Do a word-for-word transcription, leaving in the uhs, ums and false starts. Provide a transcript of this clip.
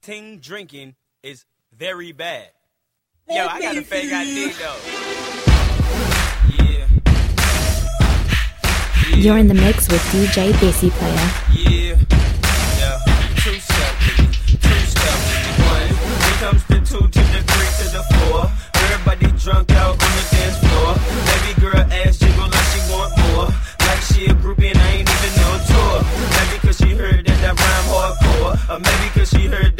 ting drinking is very bad. Yo, I got a fake I D though. Yeah. Yeah. You're in the mix with D J Busy Player. Yeah. Yeah. Two step with me. Two step with me. One. Here comes the two to the three to the four. Everybody drunk out on the dance floor. Baby girl ass jiggle like she want more. Like she a groupie and I ain't even no tour. Maybe cause she heard that that rhyme hardcore. Or maybe cause she heard